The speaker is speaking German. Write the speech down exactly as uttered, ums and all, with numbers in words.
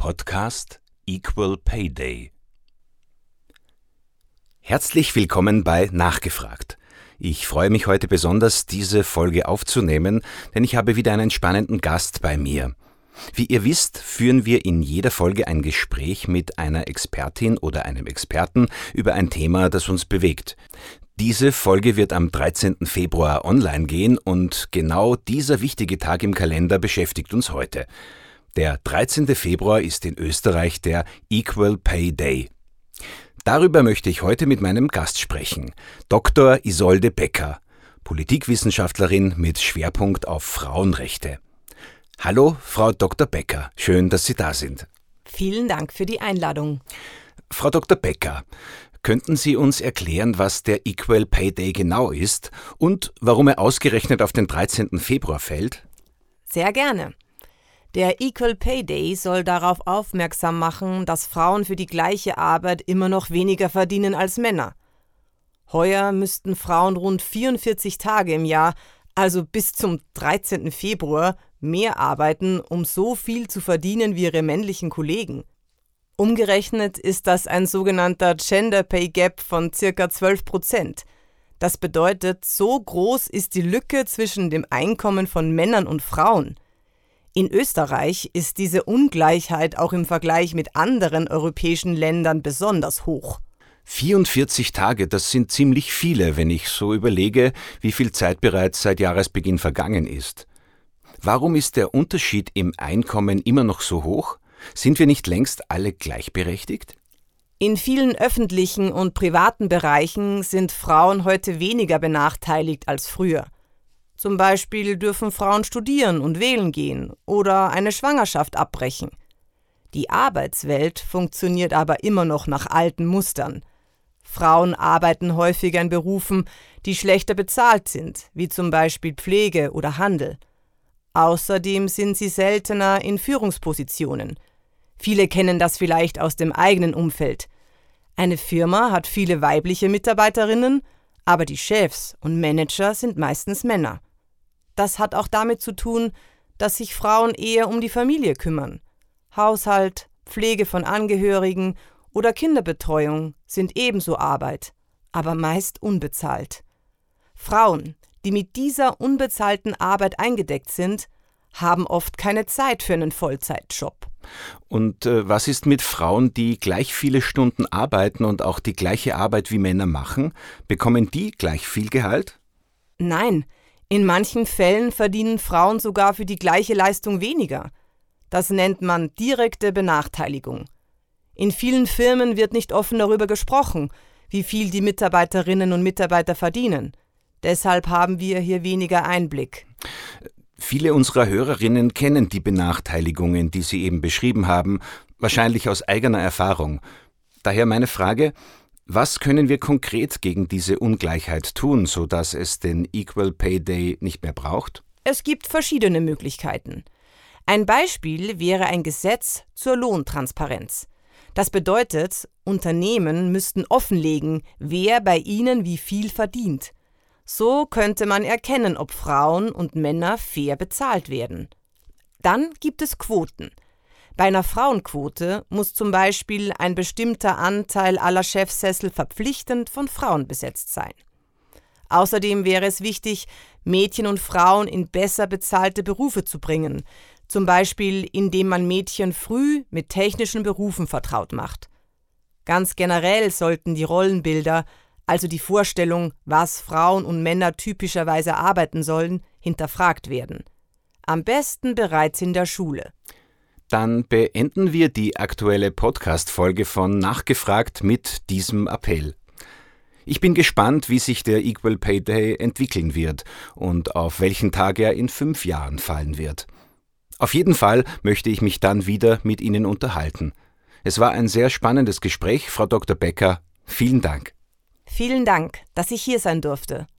Podcast Equal Pay Day. Herzlich willkommen bei Nachgefragt. Ich freue mich heute besonders, diese Folge aufzunehmen, denn ich habe wieder einen spannenden Gast bei mir. Wie ihr wisst, führen wir in jeder Folge ein Gespräch mit einer Expertin oder einem Experten über ein Thema, das uns bewegt. Diese Folge wird am dreizehnten Februar online gehen und genau dieser wichtige Tag im Kalender beschäftigt uns heute. Der dreizehnte Februar ist in Österreich der Equal Pay Day. Darüber möchte ich heute mit meinem Gast sprechen, Doktor Isolde Becker, Politikwissenschaftlerin mit Schwerpunkt auf Frauenrechte. Hallo, Frau Doktor Becker, schön, dass Sie da sind. Vielen Dank für die Einladung. Frau Doktor Becker, könnten Sie uns erklären, was der Equal Pay Day genau ist und warum er ausgerechnet auf den dreizehnten Februar fällt? Sehr gerne. Der Equal Pay Day soll darauf aufmerksam machen, dass Frauen für die gleiche Arbeit immer noch weniger verdienen als Männer. Heuer müssten Frauen rund vierundvierzig Tage im Jahr, also bis zum dreizehnten Februar, mehr arbeiten, um so viel zu verdienen wie ihre männlichen Kollegen. Umgerechnet ist das ein sogenannter Gender Pay Gap von ca. zwölf Prozent. Das bedeutet, so groß ist die Lücke zwischen dem Einkommen von Männern und Frauen. In Österreich ist diese Ungleichheit auch im Vergleich mit anderen europäischen Ländern besonders hoch. vierundvierzig Tage, das sind ziemlich viele, wenn ich so überlege, wie viel Zeit bereits seit Jahresbeginn vergangen ist. Warum ist der Unterschied im Einkommen immer noch so hoch? Sind wir nicht längst alle gleichberechtigt? In vielen öffentlichen und privaten Bereichen sind Frauen heute weniger benachteiligt als früher. Zum Beispiel dürfen Frauen studieren und wählen gehen oder eine Schwangerschaft abbrechen. Die Arbeitswelt funktioniert aber immer noch nach alten Mustern. Frauen arbeiten häufiger in Berufen, die schlechter bezahlt sind, wie zum Beispiel Pflege oder Handel. Außerdem sind sie seltener in Führungspositionen. Viele kennen das vielleicht aus dem eigenen Umfeld. Eine Firma hat viele weibliche Mitarbeiterinnen, aber die Chefs und Manager sind meistens Männer. Das hat auch damit zu tun, dass sich Frauen eher um die Familie kümmern. Haushalt, Pflege von Angehörigen oder Kinderbetreuung sind ebenso Arbeit, aber meist unbezahlt. Frauen, die mit dieser unbezahlten Arbeit eingedeckt sind, haben oft keine Zeit für einen Vollzeitjob. Und äh, was ist mit Frauen, die gleich viele Stunden arbeiten und auch die gleiche Arbeit wie Männer machen? Bekommen die gleich viel Gehalt? Nein, in manchen Fällen verdienen Frauen sogar für die gleiche Leistung weniger. Das nennt man direkte Benachteiligung. In vielen Firmen wird nicht offen darüber gesprochen, wie viel die Mitarbeiterinnen und Mitarbeiter verdienen. Deshalb haben wir hier weniger Einblick. Viele unserer Hörerinnen kennen die Benachteiligungen, die Sie eben beschrieben haben, wahrscheinlich aus eigener Erfahrung. Daher meine Frage: Was können wir konkret gegen diese Ungleichheit tun, sodass es den Equal Pay Day nicht mehr braucht? Es gibt verschiedene Möglichkeiten. Ein Beispiel wäre ein Gesetz zur Lohntransparenz. Das bedeutet, Unternehmen müssten offenlegen, wer bei ihnen wie viel verdient. So könnte man erkennen, ob Frauen und Männer fair bezahlt werden. Dann gibt es Quoten. Bei einer Frauenquote muss zum Beispiel ein bestimmter Anteil aller Chefsessel verpflichtend von Frauen besetzt sein. Außerdem wäre es wichtig, Mädchen und Frauen in besser bezahlte Berufe zu bringen, zum Beispiel indem man Mädchen früh mit technischen Berufen vertraut macht. Ganz generell sollten die Rollenbilder, also die Vorstellung, was Frauen und Männer typischerweise arbeiten sollen, hinterfragt werden. Am besten bereits in der Schule. Dann beenden wir die aktuelle Podcast-Folge von Nachgefragt mit diesem Appell. Ich bin gespannt, wie sich der Equal Pay Day entwickeln wird und auf welchen Tag er in fünf Jahren fallen wird. Auf jeden Fall möchte ich mich dann wieder mit Ihnen unterhalten. Es war ein sehr spannendes Gespräch, Frau Doktor Becker. Vielen Dank. Vielen Dank, dass ich hier sein durfte.